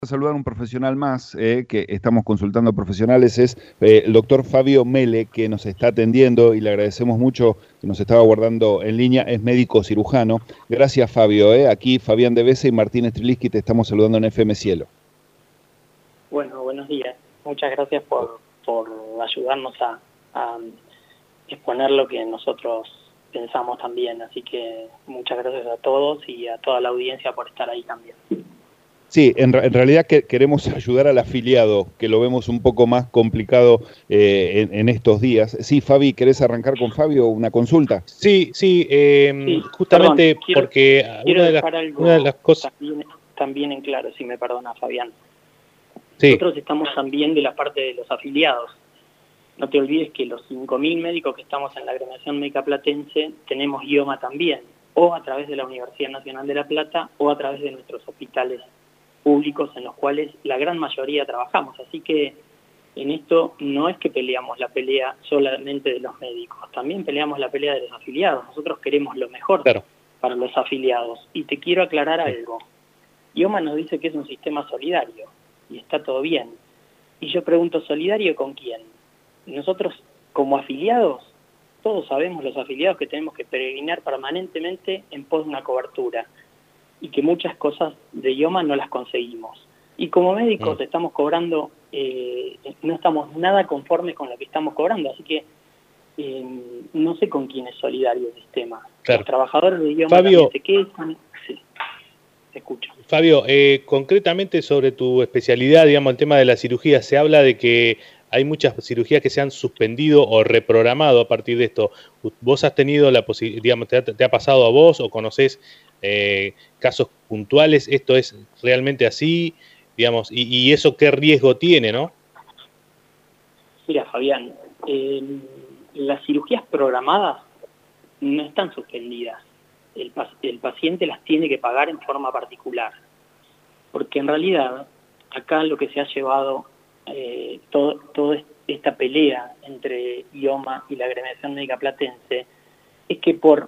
Saludar a un profesional más que estamos consultando profesionales, es el doctor Fabio Mele, que nos está atendiendo y le agradecemos mucho que nos estaba guardando en línea, es médico cirujano. Gracias, Fabio. Aquí Fabián de Besa y Martín Streliski te estamos saludando en FM Cielo. Bueno, buenos días. Muchas gracias por ayudarnos a exponer lo que nosotros pensamos también. Así que muchas gracias a todos y a toda la audiencia por estar ahí también. Sí, en realidad queremos ayudar al afiliado, que lo vemos un poco más complicado en estos días. Sí, Fabi, ¿querés arrancar con Fabio una consulta? Sí, justamente perdón, porque quiero dejar algo una de las cosas... también en claro, si me perdona, Fabián. Sí. Nosotros estamos también de la parte de los afiliados. No te olvides que los 5.000 médicos que estamos en la Agremiación Médica Platense tenemos IOMA también, o a través de la Universidad Nacional de La Plata, o a través de nuestros hospitales públicos en los cuales la gran mayoría trabajamos. Así que en esto no es que peleamos la pelea solamente de los médicos, también peleamos la pelea de los afiliados. Nosotros queremos lo mejor para los afiliados. Y te quiero aclarar algo. IOMA nos dice que es un sistema solidario, y está todo bien. Y yo pregunto, ¿solidario con quién? Nosotros, como afiliados, todos sabemos, los afiliados, que tenemos que peregrinar permanentemente en pos de una cobertura, y que muchas cosas de IOMA no las conseguimos. Y como médicos estamos cobrando, no estamos nada conformes con lo que estamos cobrando, así que no sé con quién es solidario el sistema. Los trabajadores de IOMA Fabio, también se quejan. Sí, te escucho. Fabio, concretamente sobre tu especialidad, digamos, el tema de la cirugía, se habla de que hay muchas cirugías que se han suspendido o reprogramado a partir de esto. ¿Vos has tenido la posibilidad, digamos, te ha pasado a vos o conocés casos puntuales? ¿Esto es realmente así? Digamos, y eso qué riesgo tiene, ¿no? Mira, Fabián, las cirugías programadas no están suspendidas. El paciente las tiene que pagar en forma particular. Porque en realidad, acá lo que se ha llevado, toda esta pelea entre IOMA y la Agremiación Médica Platense, es que por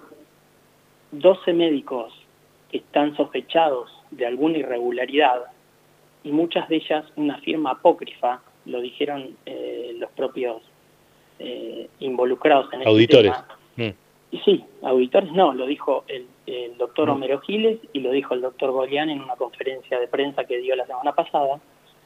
12 médicos que están sospechados de alguna irregularidad, y muchas de ellas una firma apócrifa, lo dijeron los propios involucrados en este tema. Y sí, auditores no, lo dijo el doctor Homero Giles y lo dijo el doctor Golián en una conferencia de prensa que dio la semana pasada.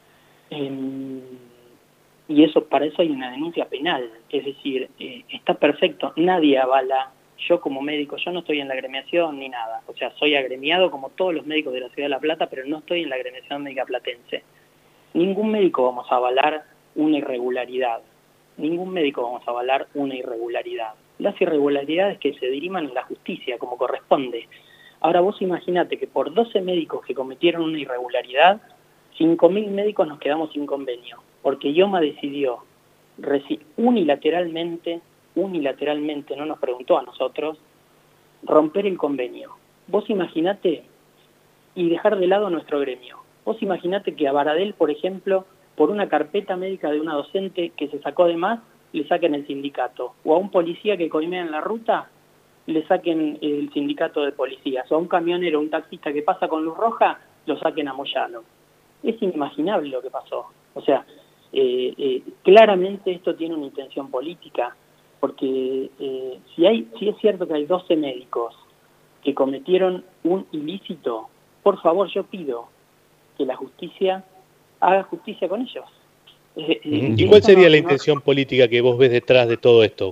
Y eso, para eso hay una denuncia penal, es decir, está perfecto, nadie avala. Yo como médico, yo no estoy en la agremiación ni nada, o sea, soy agremiado como todos los médicos de la Ciudad de La Plata, pero no estoy en la Agremiación Médica Platense. Ningún médico vamos a avalar una irregularidad, ningún médico vamos a avalar una irregularidad. Las irregularidades que se diriman en la justicia, como corresponde. Ahora vos imaginate que por 12 médicos que cometieron una irregularidad, 5.000 médicos nos quedamos sin convenio, porque IOMA decidió unilateralmente, no nos preguntó a nosotros, romper el convenio. Vos imaginate, y dejar de lado nuestro gremio, vos imaginate que a Baradel, por ejemplo, por una carpeta médica de una docente que se sacó de más, le saquen el sindicato, o a un policía que coimea en la ruta, le saquen el sindicato de policías, o a un camionero, un taxista que pasa con luz roja, lo saquen a Moyano. Es inimaginable lo que pasó. O sea, claramente esto tiene una intención política, porque si es cierto que hay 12 médicos que cometieron un ilícito, por favor, yo pido que la justicia haga justicia con ellos. ¿Y cuál sería la intención política que vos ves detrás de todo esto?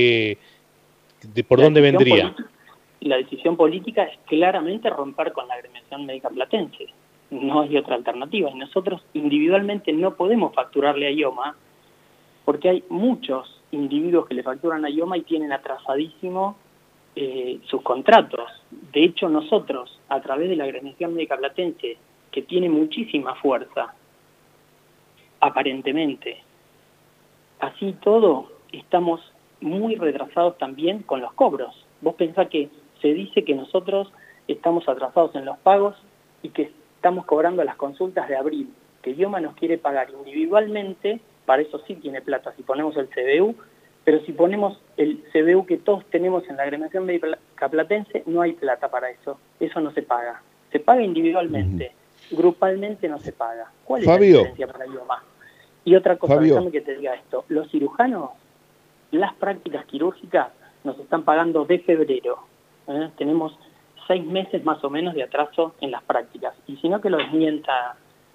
¿Por dónde vendría? La decisión política es claramente romper con la Agremiación Médica Platense. No hay otra alternativa. Y nosotros individualmente no podemos facturarle a IOMA, porque hay muchos individuos que le facturan a IOMA y tienen atrasadísimo sus contratos. De hecho, nosotros, a través de la Agremiación Médica Platense, que tiene muchísima fuerza, aparentemente, así todo, estamos muy retrasados también con los cobros. Vos pensás que se dice que nosotros estamos atrasados en los pagos y que estamos cobrando las consultas de abril, que IOMA nos quiere pagar individualmente, para eso sí tiene plata, si ponemos el CBU, pero si ponemos el CBU que todos tenemos en la Agremiación Médica Platense, no hay plata para eso, eso no se paga individualmente. grupalmente no se paga. ¿Cuál es Fabio, la diferencia para IOMA? Y otra cosa, Fabio, déjame que te diga esto, los cirujanos, las prácticas quirúrgicas nos están pagando de febrero. Tenemos 6 meses más o menos de atraso en las prácticas. Y si no, que lo desmienta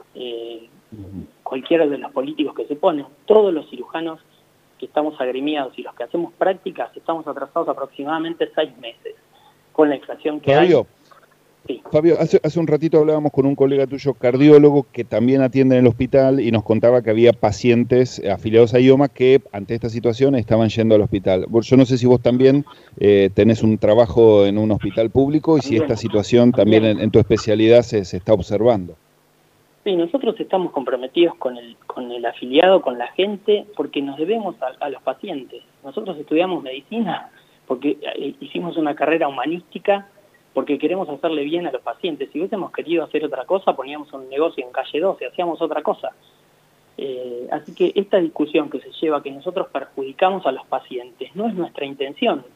cualquiera de los políticos que se ponen, todos los cirujanos que estamos agremiados y los que hacemos prácticas estamos atrasados aproximadamente 6 meses. Con la inflación que Fabio, hay. Sí. Fabio, hace un ratito hablábamos con un colega tuyo, cardiólogo, que también atiende en el hospital y nos contaba que había pacientes afiliados a IOMA que ante esta situación estaban yendo al hospital. Yo no sé si vos también tenés un trabajo en un hospital público y si esta situación también en tu especialidad se está observando. Sí, nosotros estamos comprometidos con el afiliado, con la gente, porque nos debemos a los pacientes. Nosotros estudiamos medicina porque hicimos una carrera humanística, porque queremos hacerle bien a los pacientes. Si hubiésemos querido hacer otra cosa, poníamos un negocio en calle 12, hacíamos otra cosa. Así que esta discusión que se lleva, que nosotros perjudicamos a los pacientes, no es nuestra intención.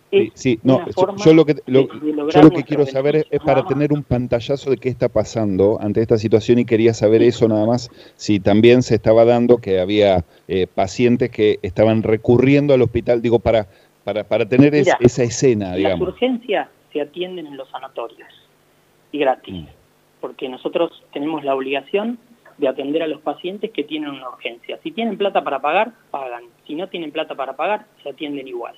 Yo lo que quiero saber es para tener un pantallazo de qué está pasando ante esta situación y quería saber eso nada más, si también se estaba dando que había pacientes que estaban recurriendo al hospital, digo, para tener esa escena, digamos. Las urgencias se atienden en los sanatorios y gratis, porque nosotros tenemos la obligación de atender a los pacientes que tienen una urgencia. Si tienen plata para pagar, pagan. Si no tienen plata para pagar, se atienden igual.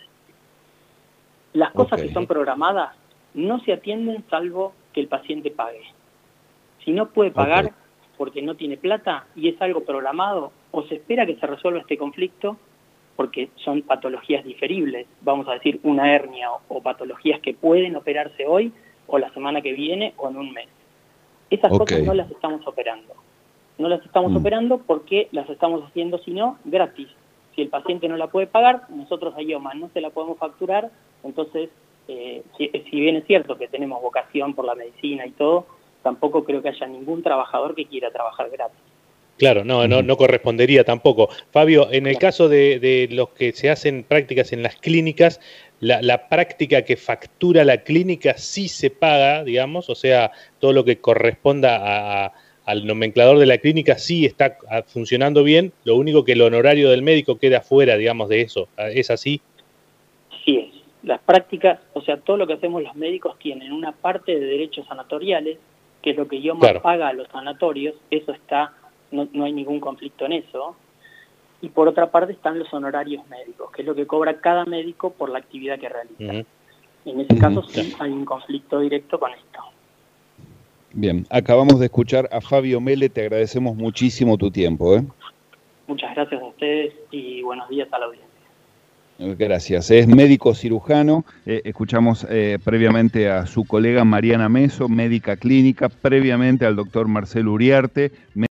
Las cosas que son programadas no se atienden salvo que el paciente pague. Si no puede pagar porque no tiene plata y es algo programado, o se espera que se resuelva este conflicto, porque son patologías diferibles, vamos a decir una hernia o patologías que pueden operarse hoy o la semana que viene o en un mes. Esas cosas no las estamos operando. No las estamos operando porque las estamos haciendo, si no, gratis. Si el paciente no la puede pagar, nosotros a IOMA no se la podemos facturar, entonces, si bien es cierto que tenemos vocación por la medicina y todo, tampoco creo que haya ningún trabajador que quiera trabajar gratis. Claro, no correspondería tampoco. Fabio, en el caso de los que se hacen prácticas en las clínicas, la práctica que factura la clínica sí se paga, digamos, o sea, todo lo que corresponda al nomenclador de la clínica sí está funcionando bien, lo único que el honorario del médico queda fuera, digamos, de eso. ¿Es así? Sí es. Las prácticas, o sea, todo lo que hacemos los médicos tienen una parte de derechos sanatoriales, que es lo que IOMA paga a los sanatorios, eso está... No hay ningún conflicto en eso. Y por otra parte están los honorarios médicos, que es lo que cobra cada médico por la actividad que realiza. En ese caso sí hay un conflicto directo con esto. Bien, acabamos de escuchar a Fabio Mele, te agradecemos muchísimo tu tiempo. Muchas gracias a ustedes y buenos días a la audiencia. Gracias. Es médico cirujano. Escuchamos previamente a su colega Mariana Meso, médica clínica, previamente al doctor Marcelo Uriarte.